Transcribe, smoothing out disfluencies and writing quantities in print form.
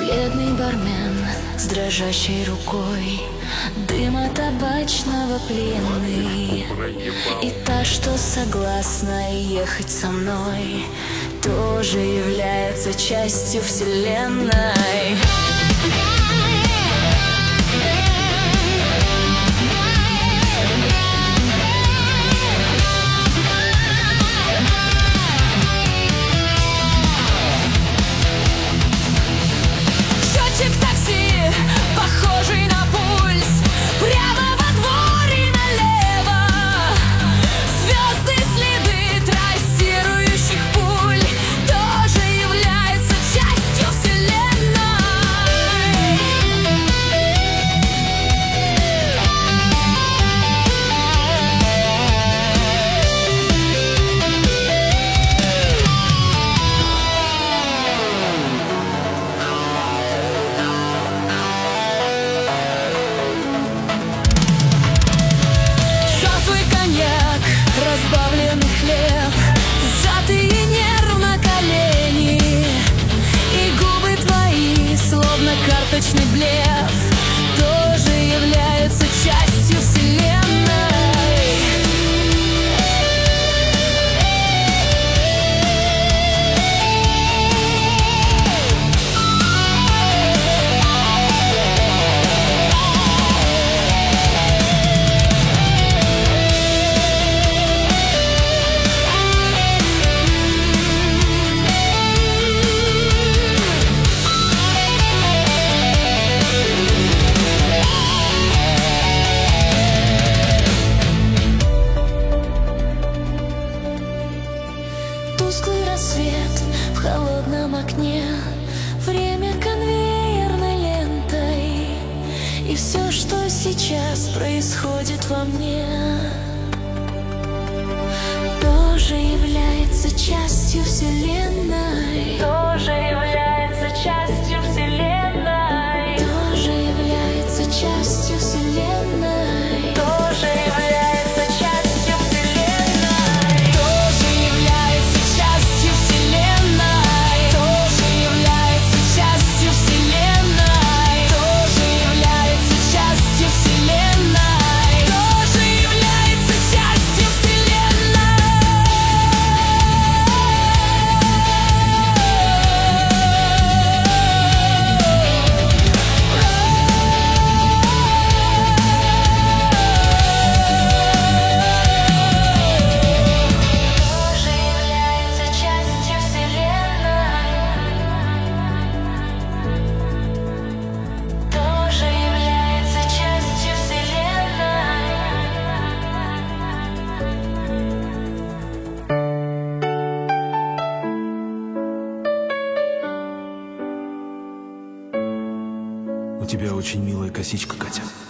Бледный бармен с дрожащей рукой, дыма табачного пленный. И та, что согласна ехать со мной, тоже является частью вселенной. Похожий на пульс, прямо во двор и налево. Звезды, следы трассирующих пуль тоже являются частью вселенной. Разбавленный хлеб, сжатые нервно колени, и губы твои, словно карточный блеф, тоже являются частью вселенной. Тусклый рассвет в холодном окне, время конвейерной лентой, и все, что сейчас происходит во мне, тоже является частью вселенной. Тоже является частью вселенной. Тоже является частью вселенной. Тоже является частью вселенной. Тоже является частью вселенной. Тоже является частью вселенной. Тоже является частью вселенной. Тоже является частью вселенной. У тебя очень милая косичка, Катя.